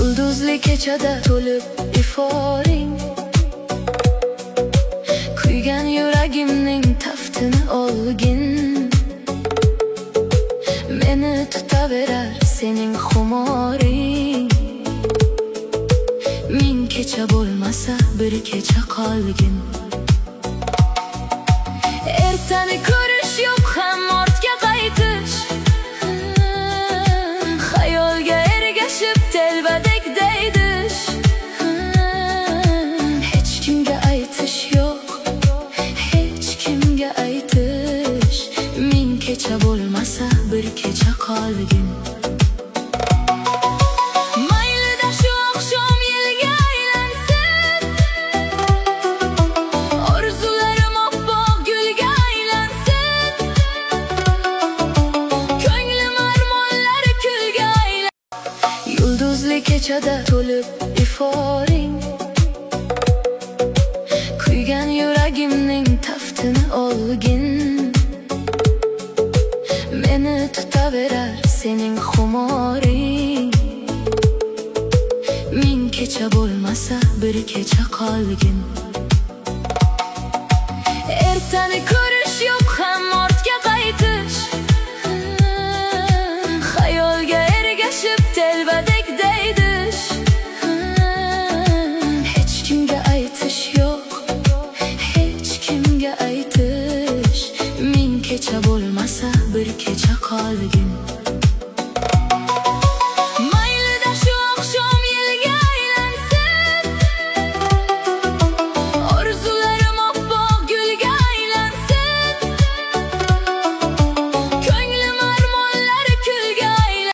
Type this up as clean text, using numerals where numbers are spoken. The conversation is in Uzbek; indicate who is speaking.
Speaker 1: Yulduzli kechada to'lib iforing, kuygan yuragimning taftini olgin. Meni tutaverar sening xumoring, ming kecha bo'lmasa bir kecha qolgin. Ertani ko'rish yo'q ham ortga qaytish, xayolga ergashib telbadek deydish. Hech kimga aytish yo'q, hech kimga aytish, ming kecha bo'lmasa bir kecha qolgin. Yulduzli kechada to'lib iforing, kuygan yuragimning taftini olgin. Meni tutaverar sening xumoring, ming kecha bo'lmasa bir kecha qolgin. Ertani